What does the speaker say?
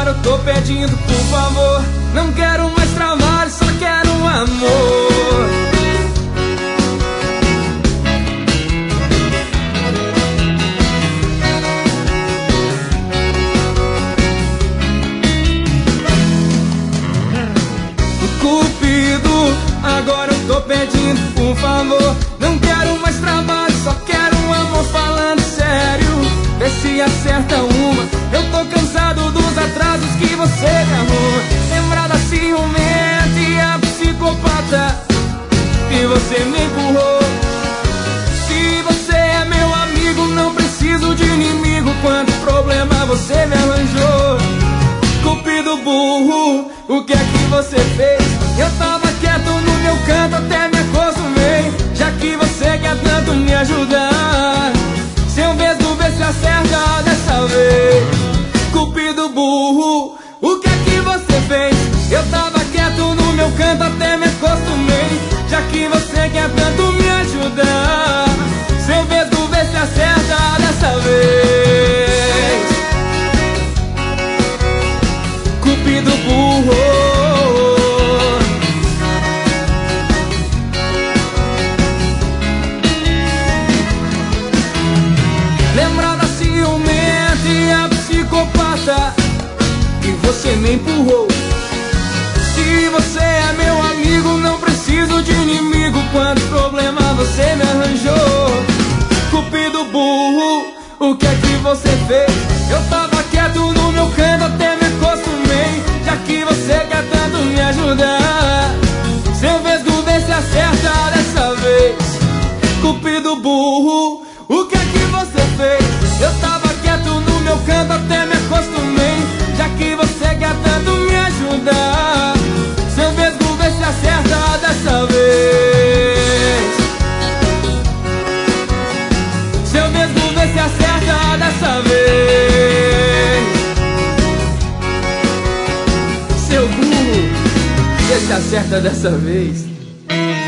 agora eu tô pedindo, por favor. Não quero mais trabalho, só quero um amor. Cupido, agora eu tô pedindo, por favor. Não quero mais trabalho, só quero um amor. Falando sério, vê se acerta uma. Eu tô cansado dos atrasos que você me arruma. Lembrar da ciumenta e a psicopata que você me empurrou. Se você é meu amigo, não preciso de inimigo. Quanto problema você me arranjou. Cupido burro, o que é que você fez? Eu tava quieto no meu canto, até me acostumei. Já que você quer tanto me ajudar, seu mesmo vê se acerta dessa vez. Cupido burro, o que é que você fez? Eu tava quieto no meu canto, até me acostumei. Já que você quer tanto me ajudar, seu mesmo vê se acerta dessa vez. Cupido burro. Lembrar da ciumenta e a psicopata que você me empurrou. Se você é meu amigo, não preciso de inimigo. Quanto problema você me arranjou. Cupido burro, o que é que você fez? Eu tava quieto no meu canto, até me acostumei. Já que você quer tanto me ajudar, seu vesgo vê se acerta dessa vez. Cupido burro, o que é que você fez? Eu tava quieto no meu canto, até me acostumei. Já que você quer tanto me ajudar, seu vesgo vê se acerta dessa vez. Seu vesgo vê se acerta dessa vez. Seu burro, vê se acerta dessa vez.